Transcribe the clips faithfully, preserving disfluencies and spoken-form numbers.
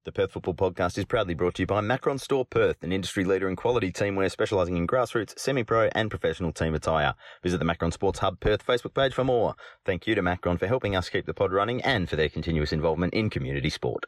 The Perth Football Podcast is proudly brought to you by Macron Store Perth, an industry leader in quality teamwear specialising in grassroots, semi-pro and professional team attire. Visit the Macron Sports Hub Perth Facebook page for more. Thank you to Macron for helping us keep the pod running and for their continuous involvement in community sport.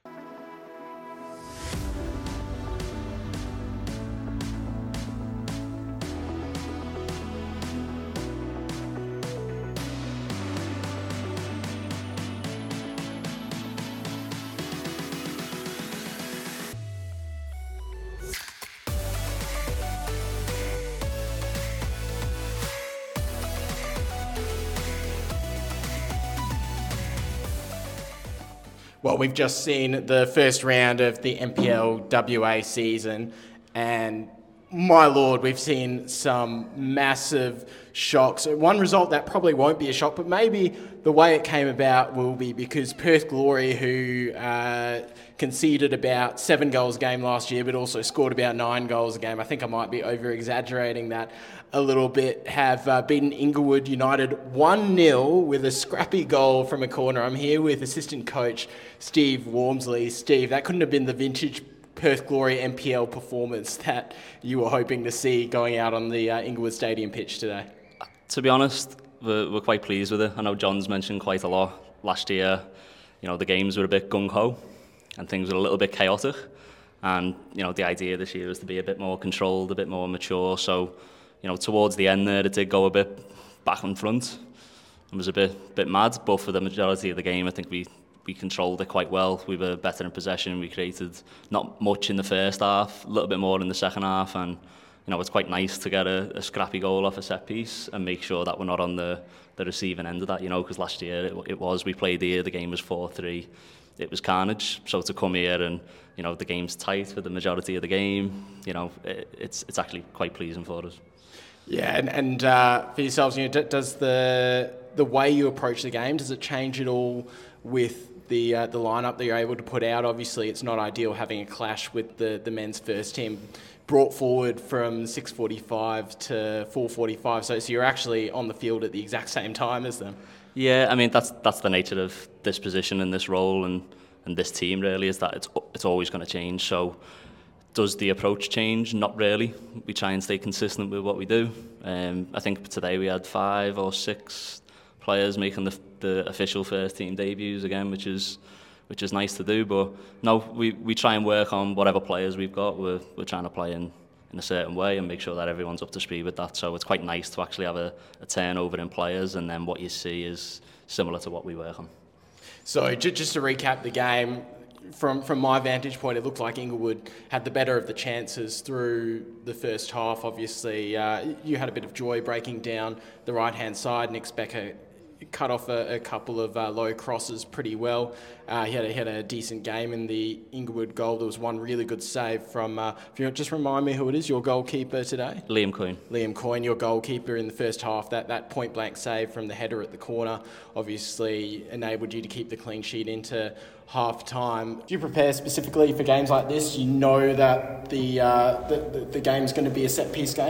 Well, we've just seen the first round of the N P L W A season, and my lord, we've seen some massive shocks. One result that probably won't be a shock, but maybe the way it came about will be because Perth Glory, who uh, conceded about seven goals a game last year, but also scored about nine goals a game. I think I might be over-exaggerating that a little bit, have uh, beaten Inglewood United one nil with a scrappy goal from a corner. I'm here with assistant coach Steve Wormsley. Steve, that couldn't have been the vintage Perth Glory N P L performance that you were hoping to see going out on the uh, Inglewood Stadium pitch today. To be honest, we're, we're quite pleased with it. I know John's mentioned quite a lot last year. You know, the games were a bit gung-ho and things were a little bit chaotic. And, you know, the idea this year was to be a bit more controlled, a bit more mature. So, you know, towards the end there, it did go a bit back and front. It was a bit bit mad, but for the majority of the game, I think we, we controlled it quite well. We were better in possession. We created not much in the first half, a little bit more in the second half. And, you know, it's quite nice to get a, a scrappy goal off a set piece and make sure that we're not on the, the receiving end of that, you know, because last year it, it was, we played here, the game was four three. It was carnage. So to come here and, you know, the game's tight for the majority of the game, you know, it, it's it's actually quite pleasing for us. Yeah, and, and uh, for yourselves, you know, does the the way you approach the game, does it change at all with the uh, the lineup that you're able to put out? Obviously, it's not ideal having a clash with the, the men's first team brought forward from six forty-five to four forty-five, so, so you're actually on the field at the exact same time as them. Yeah, I mean, that's that's the nature of this position and this role and, and this team, really, is that it's it's always going to change. So does the approach change? Not really. We try and stay consistent with what we do. Um, I think today we had five or six players making the, the official first team debuts again, which is which is nice to do. But no, we, we try and work on whatever players we've got. We're we're trying to play in, in a certain way and make sure that everyone's up to speed with that. So it's quite nice to actually have a, a turnover in players, and then what you see is similar to what we work on. So just to recap the game, From from my vantage point, it looked like Inglewood had the better of the chances through the first half. Obviously, uh, you had a bit of joy breaking down the right-hand side. Nick Specker cut off a, a couple of uh, low crosses pretty well. Uh, he, had a, he had a decent game in the Inglewood goal. There was one really good save from, uh, if you just remind me who it is, your goalkeeper today? Liam Coyne. Liam Coyne, your goalkeeper in the first half. That, that point-blank save from the header at the corner obviously enabled you to keep the clean sheet into half-time. Do you prepare specifically for games like this? You know that the, uh, the, the, the game's going to be a set-piece game?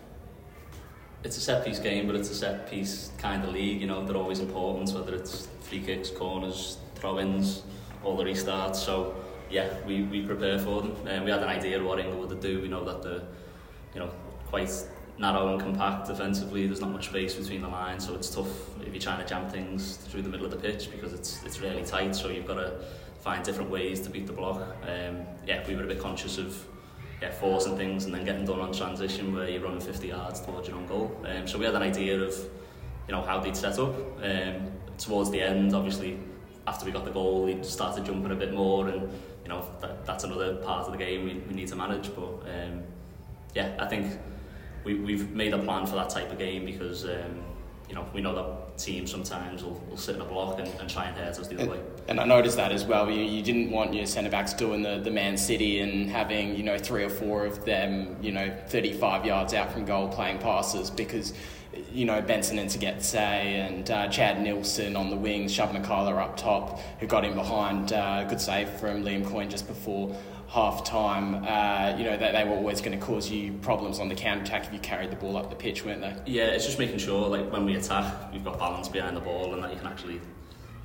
It's a set-piece game, but it's a set-piece kind of league, you know, they're always important, whether it's free kicks, corners, throw-ins, all the restarts. So, yeah, we, we prepare for them. And um, we had an idea of what Inglewood would do. We know that they're, you know, quite narrow and compact defensively. There's not much space between the lines, so it's tough if you're trying to jam things through the middle of the pitch because it's it's really tight, so you've got to find different ways to beat the block. Um, yeah, we were a bit conscious of yeah, forcing things and then getting done on transition where you're running fifty yards towards your own goal. Um, so we had an idea of, you know, how they'd set up. Um, towards the end, obviously, after we got the goal, he started jumping a bit more, and you know that, that's another part of the game we, we need to manage. But um, yeah, I think we, we've made a plan for that type of game because um, you know we know that teams sometimes will, will sit in a block and, and try and hurt us the other and, way. And I noticed that as well. You, you didn't want your centre backs doing the, the Man City and having you know three or four of them you know thirty-five yards out from goal playing passes because. You know, Benson and Segetse and uh, Chad Nilsson on the wings, Shav McKayla up top, who got in behind. Uh, good save from Liam Coyne just before half-time. Uh, you know, they, they were always going to cause you problems on the counter-attack if you carried the ball up the pitch, weren't they? Yeah, it's just making sure, like, when we attack, we've got balance behind the ball and that you can actually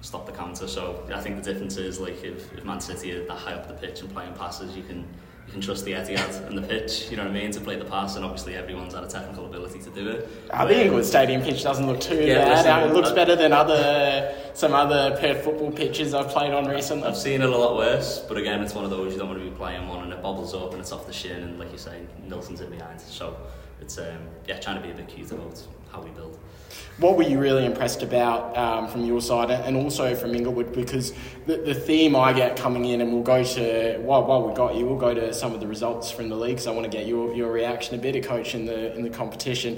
stop the counter. So I think the difference is, like, if, if Man City are that high up the pitch and playing passes, you can you can trust the Etihad and the pitch, you know what I mean, to play the pass, and obviously everyone's had a technical ability to do it. I think Inglewood Stadium pitch doesn't look too Yeah, bad. listen, It looks I- better than other some other Perth football pitches I've played on recently. I've seen it a lot worse, but again, it's one of those you don't want to be playing one and it bobbles up and it's off the shin, and like you say, Nilsson's in behind. So it's um, yeah, trying to be a bit cute about how we build. What were you really impressed about um, from your side and also from Inglewood? Because the, the theme I get coming in, and we'll go to, while, while we got you, we'll go to some of the results from the league, because I want to get your, your reaction a bit, a coach in the in the competition.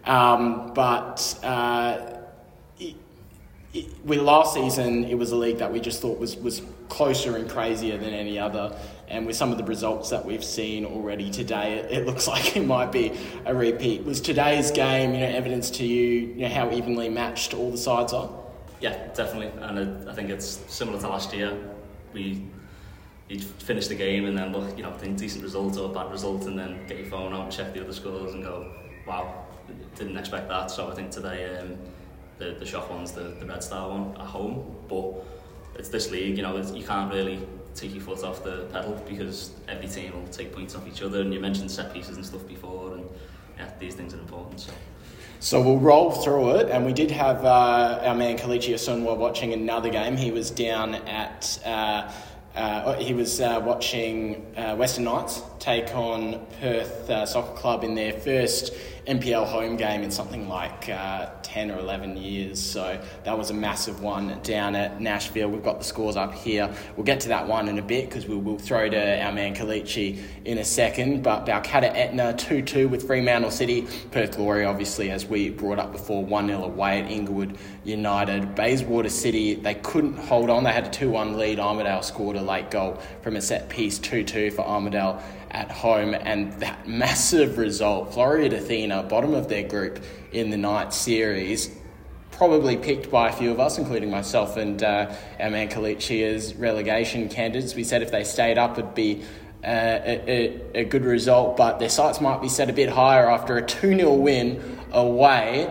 Um, but uh, it, it, with last season, it was a league that we just thought was, was closer and crazier than any other. And with some of the results that we've seen already today, it, it looks like it might be a repeat. Was today's game, you know, evidence to you, you know, how evenly matched all the sides are? Yeah, definitely, and it, I think it's similar to last year. We you finish the game and then look, you know, think decent result or bad result, and then get your phone out and check the other scores and go, wow, didn't expect that. So I think today um, the the shock one's the the Red Star one at home, but it's this league, you know, it's, you can't really take your foot off the pedal because every team will take points off each other. And you mentioned set pieces and stuff before, and yeah, these things are important. So. So we'll roll through it, and we did have uh, our man Kalichi Asunwa watching another game. He was down at, uh, uh, he was uh, watching uh, Western Knights take on Perth uh, Soccer Club in their first N P L home game in something like uh, ten or eleven years. So that was a massive one down at Nashville. We've got the scores up here. We'll get to that one in a bit because we'll, we'll throw to our man Kalichi in a second. But Balcatta Etna two two with Fremantle City. Perth Glory, obviously, as we brought up before, one nil away at Inglewood United. Bayswater City, they couldn't hold on. They had a two one lead. Armidale scored a late goal from a set piece, two two for Armidale at home, and that massive result, Florida Athena, bottom of their group in the night series, probably picked by a few of us, including myself and uh, our man Kalichi, as relegation candidates. We said if they stayed up, it'd be uh, a, a, a good result, but their sights might be set a bit higher after a two nil win away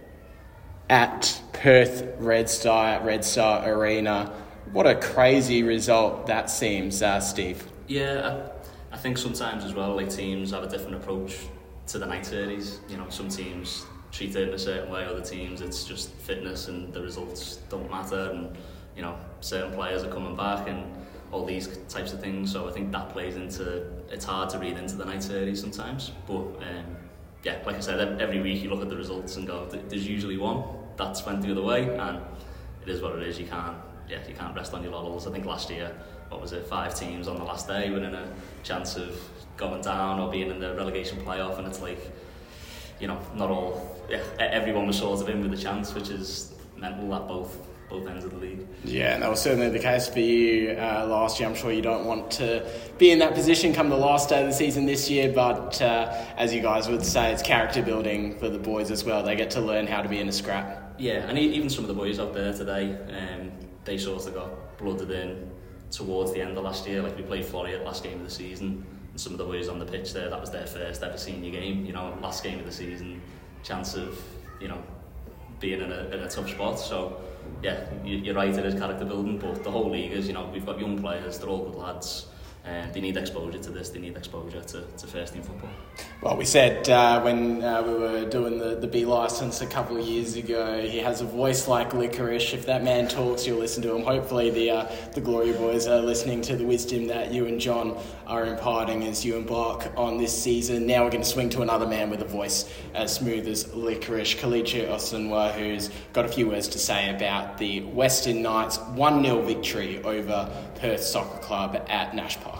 at Perth Red Star, at Red Star Arena. What a crazy result that seems, uh, Steve. Yeah, I, I think sometimes as well, like, teams have a different approach to the night series. You know, some teams treat it in a certain way, other teams it's just fitness and the results don't matter, and, you know, certain players are coming back and all these types of things. So I think that plays into, it's hard to read into the night series sometimes. But um, yeah, like I said, every week you look at the results and go, there's usually one that's went the other way, and it is what it is. You can't, yeah, you can't rest on your laurels. I think last year, what was it, five teams on the last day winning a chance of going down or being in the relegation playoff, and it's like, you know, not all, yeah, everyone was sort of in with a chance, which is mental at both both ends of the league. Yeah, and that was certainly the case for you uh, last year. I'm sure you don't want to be in that position come the last day of the season this year, but uh, as you guys would say, it's character building for the boys as well. They get to learn how to be in a scrap. Yeah, and even some of the boys out there today, um, they sort of got blooded in towards the end of last year. Like, we played Florian last game of the season, and some of the boys on the pitch there, that was their first ever senior game, you know, last game of the season, chance of, you know, being in a, in a tough spot. So yeah, you, you're right, it is character building, but the whole league is, you know, we've got young players, they're all good lads, and uh, they need exposure to this, they need exposure to, to first team football. Well, we said uh, when uh, we were doing the, the B licence a couple of years ago, he has a voice like licorice. If that man talks, you'll listen to him. Hopefully the uh, the Glory Boys are listening to the wisdom that you and John are imparting as you embark on this season. Now we're going to swing to another man with a voice as smooth as licorice, Kalichi Asunwa, who's got a few words to say about the Western Knights one nil victory over Perth Soccer Club at Nash Park.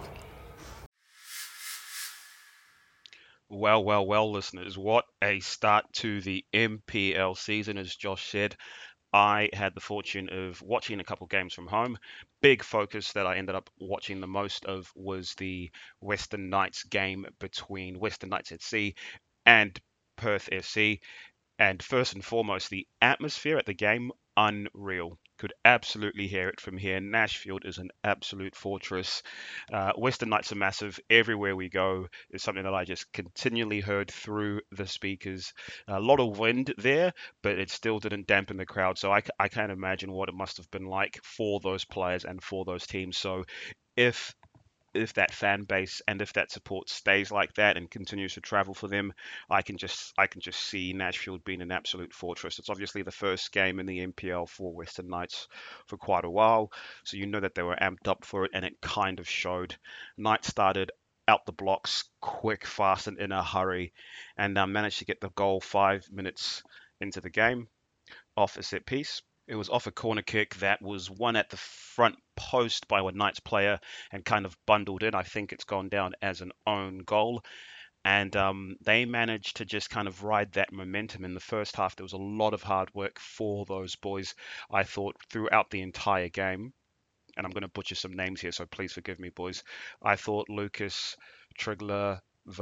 Well, well, well, listeners, what a start to the M P L season. As Josh said, I had the fortune of watching a couple games from home. Big focus that I ended up watching the most of was the Western Knights game between Western Knights F C and Perth F C. And first and foremost, the atmosphere at the game, unreal. could absolutely hear it from here. Nashfield is an absolute fortress. Uh, Western Knights are massive. Everywhere we go is something that I just continually heard through the speakers. A lot of wind there, but it still didn't dampen the crowd. So I, I can't imagine what it must have been like for those players and for those teams. So if if that fan base and if that support stays like that and continues to travel for them, I can just I can just see Nashfield being an absolute fortress. It's obviously the first game in the N P L for Western Knights for quite a while, so you know that they were amped up for it, and it kind of showed. Knights started out the blocks quick, fast, and in a hurry, and um, managed to get the goal five minutes into the game off a set piece. It was off a corner kick that was won at the front post by a Knights player and kind of bundled in. I think it's gone down as an own goal. And um, they managed to just kind of ride that momentum. In the first half, there was a lot of hard work for those boys, I thought, throughout the entire game. And I'm going to butcher some names here, so please forgive me, boys. I thought Lucas Triglav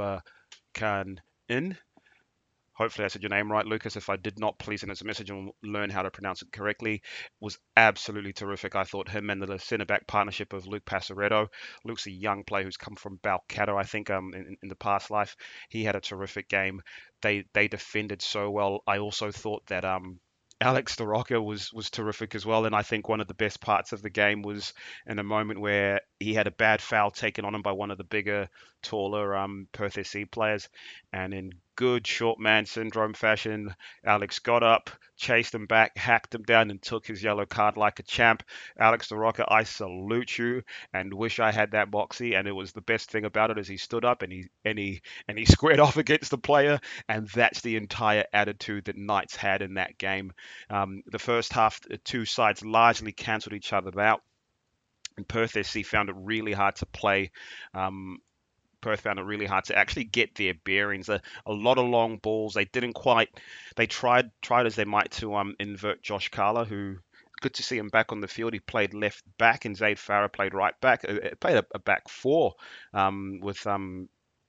in. Hopefully I said your name right, Lucas. If I did not, please send us a message and we'll learn how to pronounce it correctly. Was absolutely terrific. I thought him and the centre-back partnership of Luke Passaretto. Luke's a young player who's come from Balcatta, I think, um, in, in the past life. He had a terrific game. They they defended so well. I also thought that um, Alex DeRocca was was terrific as well, and I think one of the best parts of the game was in a moment where he had a bad foul taken on him by one of the bigger, taller um, Perth S C players, and in good short man syndrome fashion, Alex got up, chased him back, hacked him down, and took his yellow card like a champ. Alex DeRocca, I salute you and wish I had that boxy. And it was the best thing about it is he stood up and he and he and he squared off against the player, and that's the entire attitude that Knights had in that game. Um, the first half, the two sides largely cancelled each other out, and Perth S C found it really hard to play. Um, Perth found it really hard to actually get their bearings. A, a lot of long balls. They didn't quite. They tried tried as they might to um invert Josh Carla, who good to see him back on the field. He played left back, and Zaid Farah played right back. It played a, a back four um, with um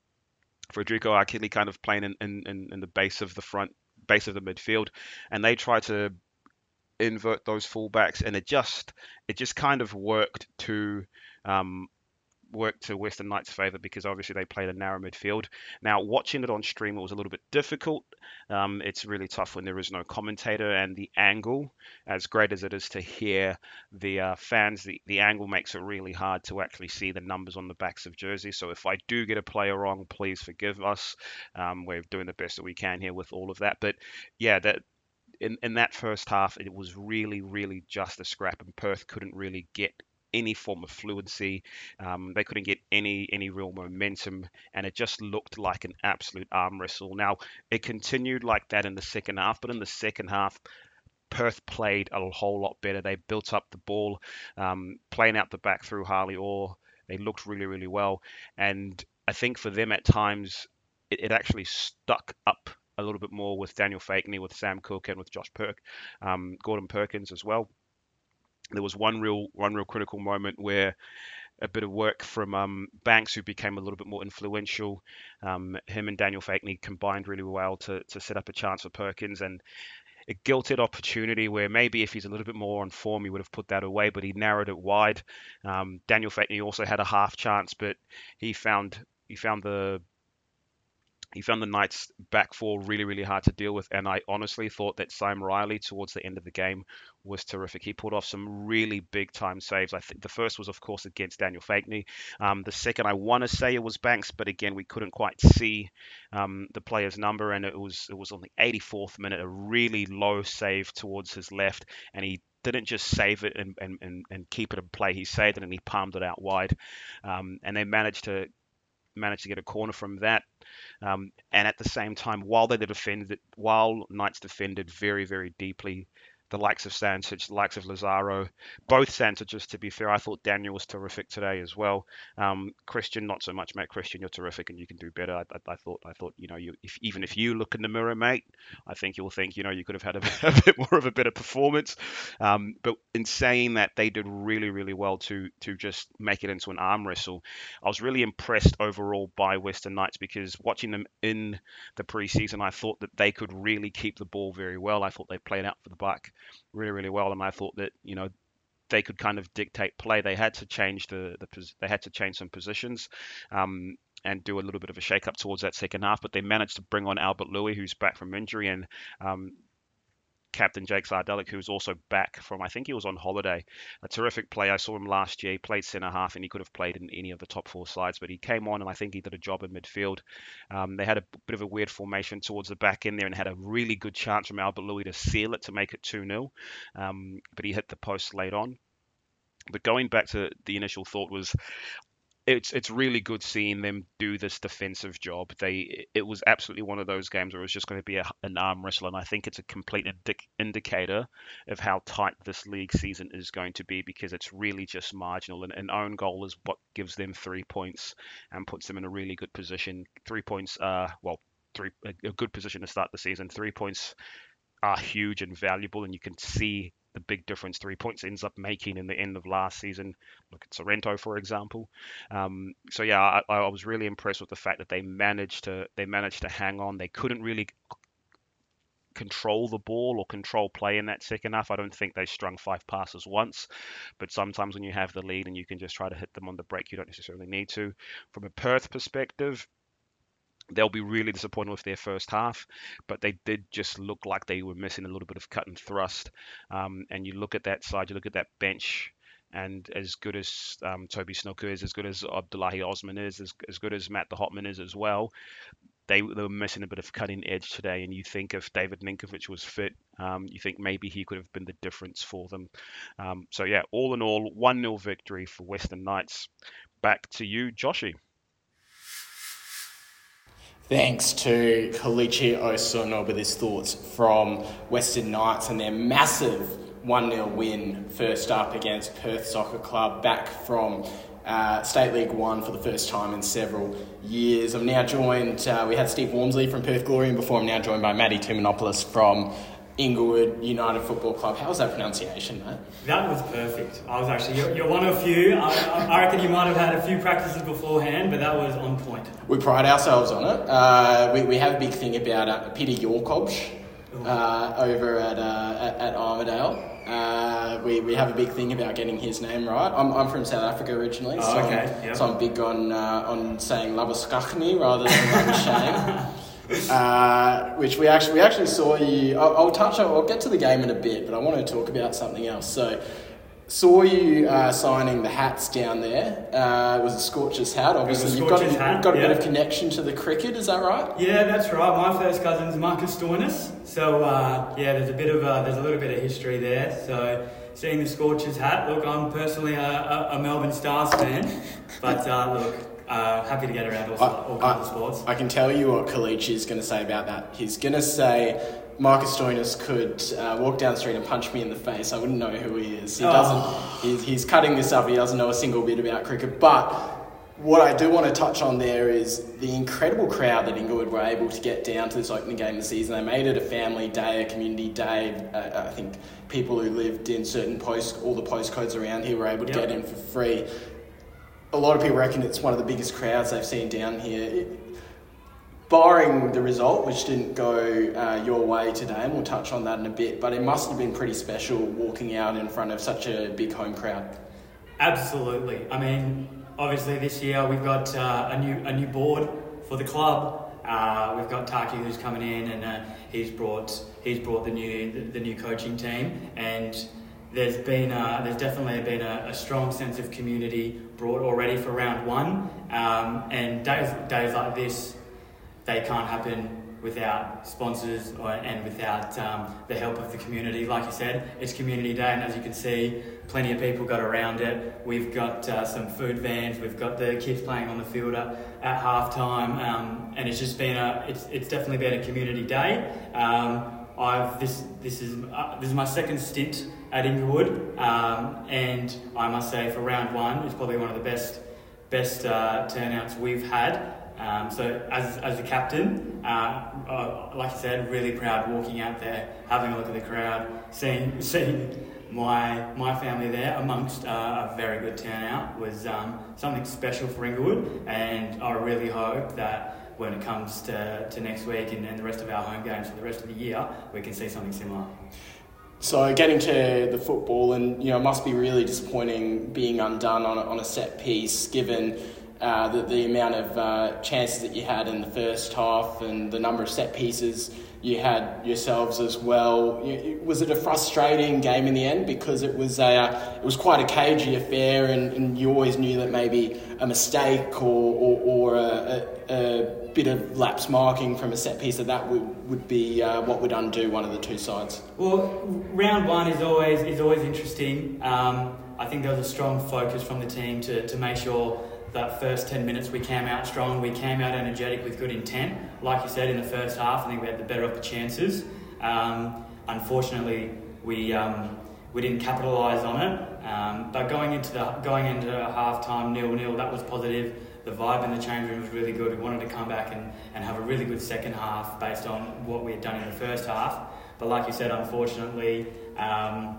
Federico Achille kind of playing in, in, in the base of the front base of the midfield, and they tried to invert those fullbacks, and it just it just kind of worked to um, worked to Western Knights' favour because obviously they played a narrow midfield. Now, watching it on stream, it was a little bit difficult. Um, it's really tough when there is no commentator, and the angle, as great as it is to hear the uh, fans, the, the angle makes it really hard to actually see the numbers on the backs of jerseys. So if I do get a player wrong, please forgive us. Um, we're doing the best that we can here with all of that. But yeah, that in, in that first half, it was really, really just a scrap, and Perth couldn't really get any form of fluency. Um, they couldn't get any any real momentum, and it just looked like an absolute arm wrestle. Now, it continued like that in the second half, but in the second half, Perth played a whole lot better. They built up the ball, um, playing out the back through Harley Orr. They looked really, really well, and I think for them at times, it, it actually stuck up a little bit more with Daniel Fakeney, with Sam Cook, and with Josh Perk, um, Gordon Perkins as well. There was one real one real critical moment where a bit of work from um, Banks, who became a little bit more influential. Um, him and Daniel Fakeney combined really well to, to set up a chance for Perkins, and a guilted opportunity where maybe if he's a little bit more on form, he would have put that away, but he narrowed it wide. Um, Daniel Fakeney also had a half chance, but he found he found the he found the Knights back four really, really hard to deal with, and I honestly thought that Sam Riley towards the end of the game was terrific. He pulled off some really big time saves. I think the first was, of course, against Daniel Fakeney. Um, the second, I want to say it was Banks, but again, we couldn't quite see um, the player's number, and it was it was on the eighty-fourth minute, a really low save towards his left, and he didn't just save it and, and, and, and keep it in play. He saved it and he palmed it out wide, um, and they managed to managed to get a corner from that. Um, and at the same time, while they defended, while Knights defended very, very deeply, the likes of Sancic, the likes of Lazaro, both Sancic's, to be fair, I thought Daniel was terrific today as well. Um, Christian, not so much, mate. Christian, you're terrific and you can do better. I, I, I thought, I thought, you know, you if, even if you look in the mirror, mate, I think you'll think, you know, you could have had a, a bit more of a better performance. Um, but in saying that, they did really, really well to to just make it into an arm wrestle. I was really impressed overall by Western Knights because watching them in the preseason, I thought that they could really keep the ball very well. I thought they played out for the buck. really, really well. And I thought that, you know, they could kind of dictate play. They had to change the, the they had to change some positions. Um, and do a little bit of a shake-up towards that second half, but they managed to bring on Albert Louis, who's back from injury, and um, Captain Jake Sardelic, who was also back from, I think he was on holiday. A terrific play. I saw him last year. He played centre half, and he could have played in any of the top four sides, but he came on, and I think he did a job in midfield. Um, they had a bit of a weird formation towards the back end there, and had a really good chance from Albert Louis to seal it to make it two nil, um, but he hit the post late on. But going back to the initial thought was, it's it's really good seeing them do this defensive job. They it was absolutely one of those games where it was just going to be a, an arm wrestle, and I think it's a complete indi- indicator of how tight this league season is going to be, because it's really just marginal. And an own goal is what gives them three points and puts them in a really good position. Three points, uh, well, three a, a good position to start the season. Three points are huge and valuable, and you can see the big difference three points ends up making in the end of last season. Look at Sorrento, for example. Um, so yeah, I, I was really impressed with the fact that they managed to they managed to hang on. They couldn't really control the ball or control play in that second half. I don't think they strung five passes once, but sometimes when you have the lead and you can just try to hit them on the break, you don't necessarily need to. From a Perth perspective, they'll be really disappointed with their first half, but they did just look like they were missing a little bit of cut and thrust. Um, and you look at that side, you look at that bench, and as good as um, Toby Snooker is, as good as Abdullahi Osman is, as, as good as Matt the Hotman is as well, they, they were missing a bit of cutting edge today. And you think if David Ninkovic was fit, um, you think maybe he could have been the difference for them. Um, so yeah, all in all, one nil victory for Western Knights. Back to you, Joshy. Thanks to Kalichi Osono with his thoughts from Western Knights and their massive one nil win first up against Perth Soccer Club, back from uh, State League One for the first time in several years. I'm now joined, uh, we had Steve Wormsley from Perth Glory, and before I'm now joined by Matty Tumanopoulos from Inglewood United Football Club. How was that pronunciation, mate? That was perfect. I was actually, you're, you're one of few. I, I reckon you might have had a few practices beforehand, but that was on point. We pride ourselves on it. Uh, we, we have a big thing about uh, Peter Yorkobsch uh, over at, uh, at at Armidale. Uh, we, we have a big thing about getting his name right. I'm I'm from South Africa originally, so, oh, okay. I'm, yep. so I'm big on uh, on saying Labuskachni rather than Labuschagne. Uh, which we actually we actually saw you. I'll, I'll touch on. I'll get to the game in a bit, but I want to talk about something else. So, saw you uh, signing the hats down there. Uh, it was a Scorchers hat. Obviously, you've got, hat, you've got a yeah. bit of connection to the cricket. Is that right? Yeah, that's right. My first cousin's Marcus Stoinis. So uh, yeah, there's a bit of a, there's a little bit of history there. So seeing the Scorchers hat. Look, I'm personally a, a, a Melbourne Stars fan, but uh, look. Uh, happy to get around all, I, all kinds I, of sports. I can tell you what Kalichi is going to say about that. He's going to say Marcus Stoinis could uh, walk down the street and punch me in the face. I wouldn't know who he is. He doesn't. Oh. He's, he's cutting this up. He doesn't know a single bit about cricket. But what I do want to touch on there is the incredible crowd that Inglewood were able to get down to this opening game of the season. They made it a family day, a community day. Uh, I think people who lived in certain post, all the postcodes around here were able to yep. get in for free. A lot of people reckon it's one of the biggest crowds they've seen down here. It, barring the result, which didn't go uh, your way today, and we'll touch on that in a bit, but it must have been pretty special walking out in front of such a big home crowd. Absolutely. I mean, obviously this year we've got uh, a new a new board for the club. Uh, we've got Taki who's coming in, and uh, he's brought he's brought the new the, the new coaching team, and There's been a, there's definitely been a, a strong sense of community brought already for round one, um, and days days like this, they can't happen without sponsors or, and without um, the help of the community. Like you said, it's community day, and as you can see, plenty of people got around it. We've got uh, some food vans, we've got the kids playing on the field at, at half time, um, and it's just been a it's it's definitely been a community day. Um, I've this this is uh, this is my second stint at Inglewood, um, and I must say for round one, it's probably one of the best best uh, turnouts we've had. Um, so as as a captain, uh, uh, like I said, really proud walking out there, having a look at the crowd, seeing seeing my my family there amongst uh, a very good turnout was um, something special for Inglewood, and I really hope that when it comes to, to next week and, and the rest of our home games for the rest of the year, we can see something similar. So getting to the football, and you know, it must be really disappointing being undone on a, on a set piece, given uh, the, the amount of uh, chances that you had in the first half and the number of set pieces you had yourselves as well. You, was it a frustrating game in the end, because it was a uh, it was quite a cagey affair, and, and you always knew that maybe a mistake or or, or a, a, a bit of lapse marking from a set piece of that would would be uh, what would undo one of the two sides? Well, round one is always is always interesting. Um, I think there was a strong focus from the team to to make sure that first ten minutes we came out strong, we came out energetic with good intent. Like you said, in the first half, I think we had the better of the chances. Um, unfortunately, we um, we didn't capitalise on it. Um, but going into the going into half time nil nil, that was positive. The vibe in the change room was really good. We wanted to come back and, and have a really good second half based on what we had done in the first half. But like you said, unfortunately, um,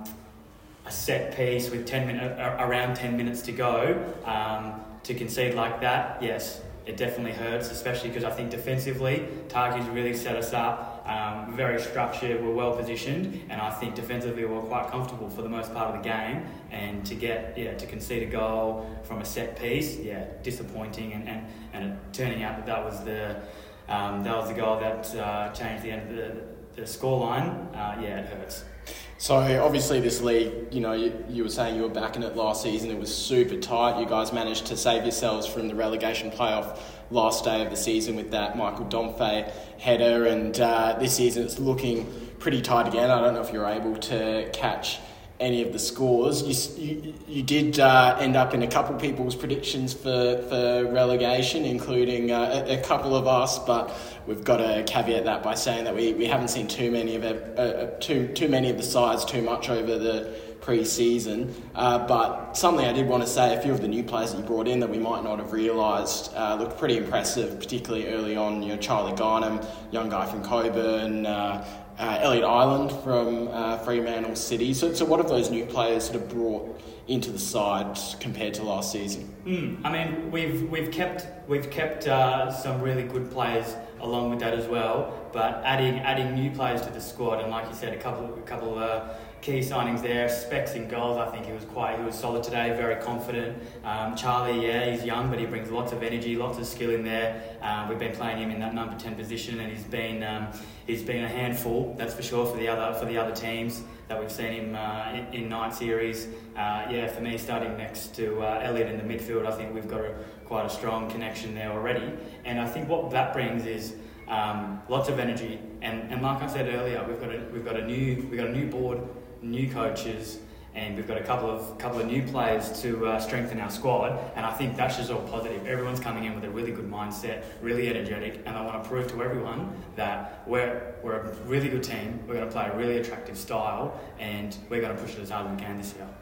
a set piece with ten minutes, around ten minutes to go, um, to concede like that, yes, it definitely hurts, especially because I think defensively, Tarky's really set us up, um, very structured, we're well positioned, and I think defensively we're quite comfortable for the most part of the game. And to get, yeah, to concede a goal from a set piece, yeah, disappointing, and, and, and it turning out that that was the um, that was the goal that uh, changed the end of the, the scoreline. Uh, yeah, it hurts. So obviously this league, you know, you, you were saying you were backing it last season. It was super tight. You guys managed to save yourselves from the relegation playoff last day of the season with that Michael Domfey header. And uh, this season it's looking pretty tight again. I don't know if you're able to catch any of the scores. You you, you did uh, end up in a couple of people's predictions for, for relegation, including uh, a, a couple of us, but we've got to caveat that by saying that we, we haven't seen too many of uh, uh, too too many of the sides too much over the pre-season. Uh, but something I did want to say, a few of the new players that you brought in that we might not have realised uh, looked pretty impressive, particularly early on. You know, Charlie Garnham, young guy from Coburn, uh, uh, Elliot Island from uh, Fremantle City. So, so what have those new players sort of brought into the side compared to last season? Mm, I mean, we've we've kept we've kept uh, some really good players along with that as well, but adding adding new players to the squad, and like you said, a couple a couple of uh, key signings there. Specs in goals, I think he was quite he was solid today, very confident. Um, Charlie, yeah, he's young, but he brings lots of energy, lots of skill in there. Um, we've been playing him in that number ten position, and he's been um, he's been a handful, that's for sure, for the other for the other teams that we've seen him uh, in, in night series. Uh, yeah, for me, starting next to uh, Elliot in the midfield, I think we've got a, quite a strong connection there already. And I think what that brings is um, lots of energy. And, and like I said earlier, we've got a we've got a new we've got a new board, new coaches, and we've got a couple of couple of new players to uh, strengthen our squad. And I think that's just all positive. Everyone's coming in with a really good mindset, really energetic, and I want to prove to everyone that we're we're a really good team. We're going to play a really attractive style, and we're going to push it as hard as we can this year.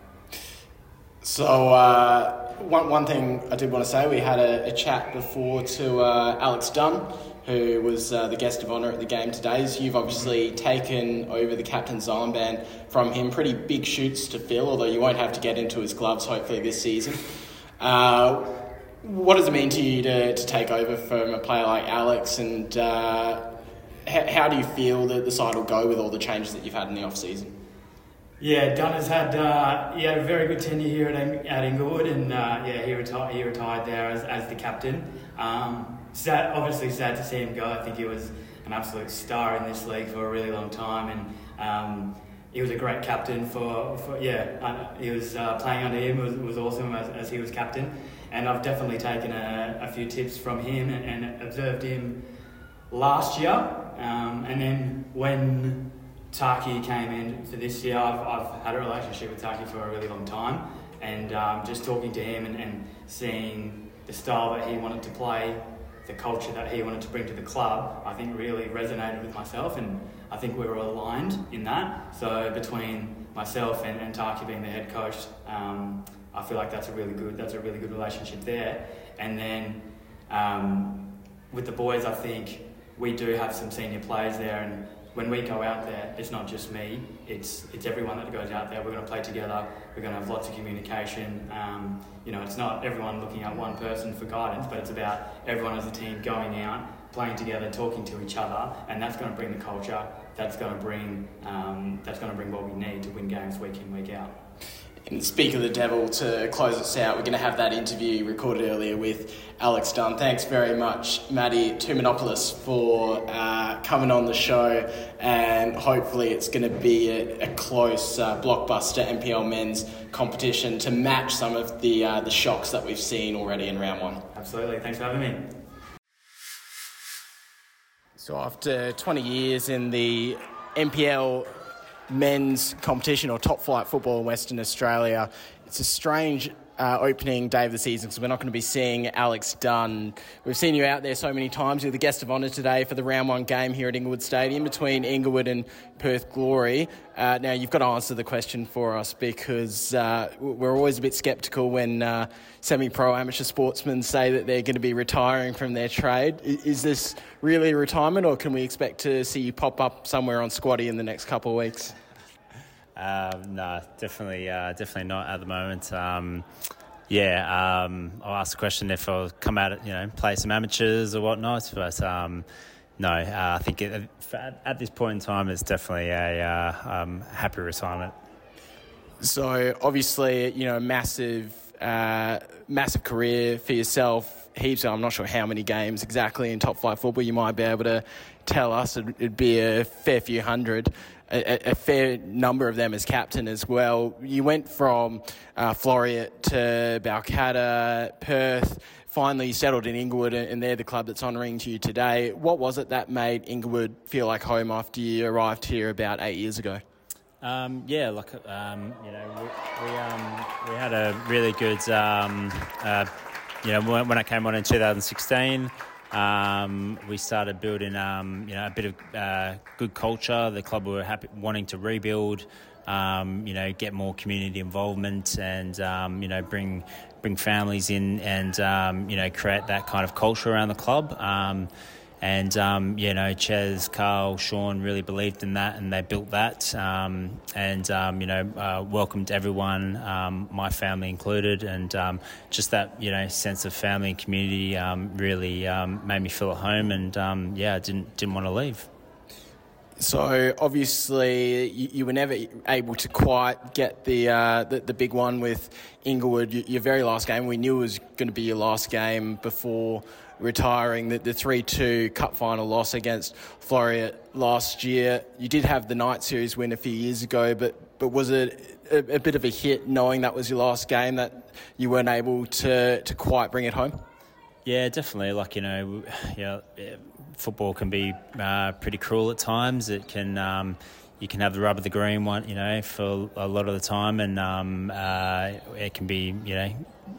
So uh, one one thing I did want to say, we had a, a chat before to uh, Alex Dunn, who was uh, the guest of honour at the game today. So you've obviously taken over the captain's armband from him. Pretty big shoes to fill, although you won't have to get into his gloves hopefully this season. Uh, what does it mean to you to, to take over from a player like Alex, and uh, h- how do you feel that the side will go with all the changes that you've had in the off-season? Yeah, Dunn has had uh, he had a very good tenure here at, at Inglewood, and uh, yeah, he retired he retired there as, as the captain. Um, sad, obviously sad to see him go. I think he was an absolute star in this league for a really long time, and um, he was a great captain for, for yeah. Uh, he was uh, playing under him was was awesome as, as he was captain, and I've definitely taken a, a few tips from him and, and observed him last year, um, and then when Taki came in for this year, I've, I've had a relationship with Taki for a really long time, and um, just talking to him and, and seeing the style that he wanted to play, the culture that he wanted to bring to the club, I think really resonated with myself, and I think we were aligned in that. So between myself and, and Taki being the head coach, um, I feel like that's a really good that's a really good relationship there. And then um, with the boys, I think we do have some senior players there, and when we go out there, it's not just me, it's it's everyone that goes out there. We're going to play together, we're going to have lots of communication. Um, you know, it's not everyone looking at one person for guidance, but it's about everyone as a team going out, playing together, talking to each other, and that's going to bring the culture. That's going to bring um, that's going to bring what we need to win games week in, week out. And speak of the devil, to close us out, we're going to have that interview recorded earlier with Alex Dunn. Thanks very much, Matty Toumanopoulos, for uh, coming on the show, and hopefully it's going to be a, a close uh, blockbuster N P L men's competition to match some of the uh, the shocks that we've seen already in round one. Absolutely. Thanks for having me. So after twenty years in the N P L men's competition, or top flight football in Western Australia, it's a strange uh, opening day of the season because we're not going to be seeing Alex Dunn. We've seen you out there so many times. You're the guest of honour today for the round one game here at Inglewood Stadium between Inglewood and Perth Glory. Uh, now, you've got to answer the question for us, because uh, we're always a bit sceptical when uh, semi-pro amateur sportsmen say that they're going to be retiring from their trade. Is this really a retirement, or can we expect to see you pop up somewhere on Squatty in the next couple of weeks? Um, no, definitely, uh, definitely not at the moment. Um, yeah, um, I'll ask the question if I'll come out, you know, play some amateurs or whatnot. But um, no, uh, I think it, at, at this point in time, it's definitely a uh, um, happy retirement. So obviously, you know, massive, uh, massive career for yourself. Heaps. I'm not sure how many games exactly in top flight football. You might be able to tell us. It'd, it'd be a fair few hundred. A, a fair number of them as captain as well. You went from uh, Floreat to Balcatta, Perth. Finally, you settled in Inglewood, and they're the club that's honouring to you today. What was it that made Inglewood feel like home after you arrived here about eight years ago? Um, yeah, like um, you know, we we, um, we had a really good, um, uh, you know, when, when I came on in two thousand sixteen. Um, we started building, um, you know, a bit of uh, good culture. The club were happy, wanting to rebuild, um, you know, get more community involvement, and um, you know, bring bring families in, and um, you know, create that kind of culture around the club. Um, and um, you know, Ches, Carl, Sean really believed in that, and they built that. Um, and um, you know, uh, welcomed everyone, um, my family included, and um, just that, you know, sense of family and community um, really um, made me feel at home. And um, yeah, I didn't didn't want to leave. So obviously you, you were never able to quite get the, uh, the the big one with Inglewood. Your very last game, we knew it was going to be your last game before retiring. The, the three two cup final loss against Floreat last year. You did have the night series win a few years ago, but but was it a, a bit of a hit knowing that was your last game, that you weren't able to, to quite bring it home? Yeah, definitely. Like, you know, you know, football can be uh, pretty cruel at times. It can, um, you can have the rub of the green one, you know, for a lot of the time, and um, uh, it can be, you know,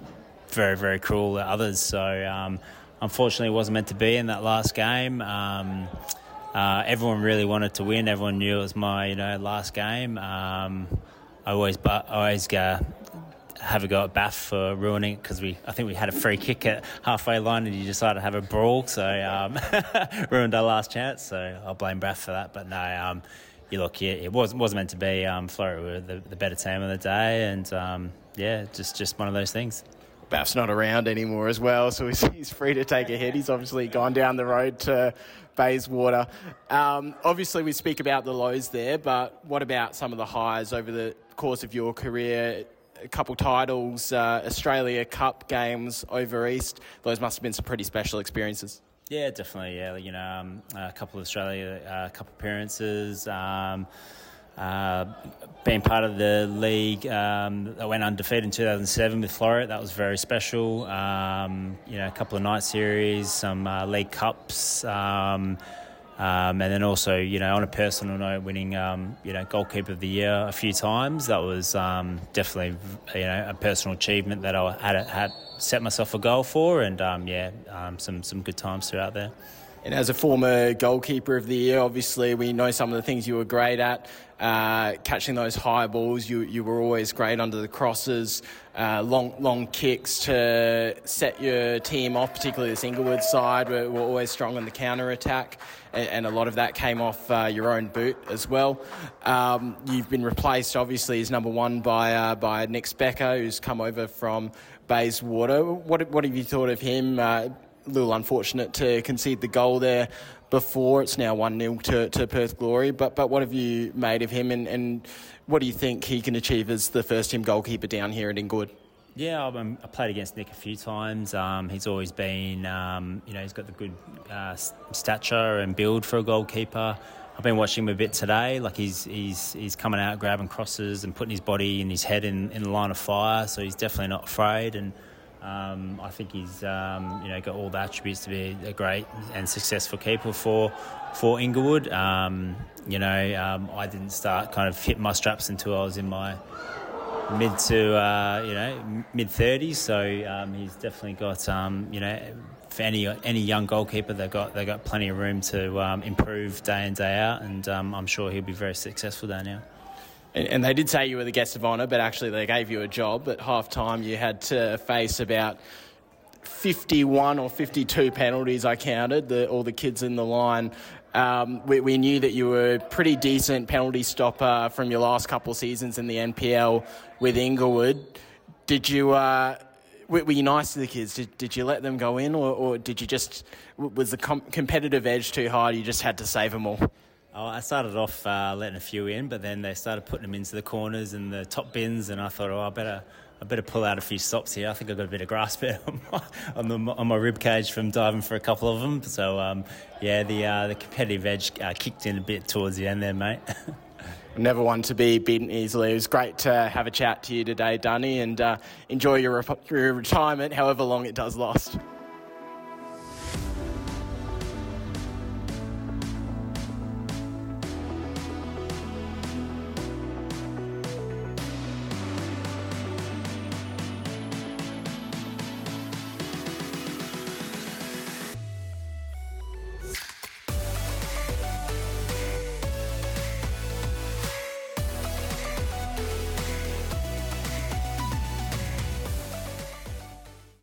very, very cruel at others. So, um, unfortunately, it wasn't meant to be in that last game. Um, uh, everyone really wanted to win. Everyone knew it was my, you know, last game. Um, I always, I always go. have a go at Bath for ruining it, because we I think we had a free kick at halfway line and you decided to have a brawl, so um, ruined our last chance. So I'll blame Bath for that. But no, um, you look, yeah, it wasn't wasn't meant to be. Um, Floreat were the, the better team of the day, and um, yeah, just just one of those things. Bath's not around anymore as well, so he's, he's free to take a hit. He's obviously gone down the road to Bayswater. Um, obviously, we speak about the lows there, but what about some of the highs over the course of your career? A couple titles, uh, Australia Cup games over East. Those must have been some pretty special experiences. Yeah, definitely. Yeah, you know, um, a couple of Australia uh, Cup appearances. Um, uh, being part of the league, um, I went undefeated in two thousand seven with Floreat. That was very special. Um, you know, a couple of night series, some uh, league cups. Um, Um, and then also, you know, on a personal note, winning, um, you know, goalkeeper of the year a few times. That was um, definitely, you know, a personal achievement that I had had set myself a goal for, and um, yeah, um, some some good times throughout there. And as a former goalkeeper of the year, obviously we know some of the things you were great at. Uh, catching those high balls, you you were always great under the crosses, uh, long long kicks to set your team off, particularly this Inglewood side. We're, we're always strong on the counter-attack, and, and a lot of that came off uh, your own boot as well. Um, you've been replaced, obviously, as number one by uh, by Nick Specker, who's come over from Bayswater. What what have you thought of him? Uh, a little unfortunate to concede the goal there before. It's now one nil to, to Perth Glory. But but what have you made of him, and, and what do you think he can achieve as the first team goalkeeper down here at Inglewood? Yeah, I, I played against Nick a few times. Um, he's always been, um, you know, he's got the good uh, stature and build for a goalkeeper. I've been watching him a bit today. Like he's he's he's coming out, grabbing crosses and putting his body and his head in, in the line of fire. So he's definitely not afraid. And um, I think he's um, you know got all the attributes to be a great and successful keeper for for Inglewood. Um, you know, um, I didn't start kind of hitting my straps until I was in my mid to uh, you know mid thirties. So um, he's definitely got um, you know. For any any young goalkeeper, they've got they got plenty of room to um, improve day in, day out, and um, I'm sure he'll be very successful down here. And, and they did say you were the guest of honour, but actually they gave you a job. At half time, you had to face about fifty-one or fifty-two penalties, I counted, the, all the kids in the line. Um, we, we knew that you were a pretty decent penalty stopper from your last couple of seasons in the N P L with Inglewood. Did you... Uh, Were you nice to the kids? Did, did you let them go in, or, or did you just... Was the com- competitive edge too high? You just had to save them all? Oh, I started off uh, letting a few in, but then they started putting them into the corners and the top bins, and I thought, oh, I better... I better pull out a few stops here. I think I've got a bit of grasp on my, on, the, on my rib cage from diving for a couple of them. So, um, yeah, the uh, the competitive edge uh, kicked in a bit towards the end there, mate. Never one to be beaten easily. It was great to have a chat to you today, Dunny, and uh, enjoy your, re- your retirement, however long it does last.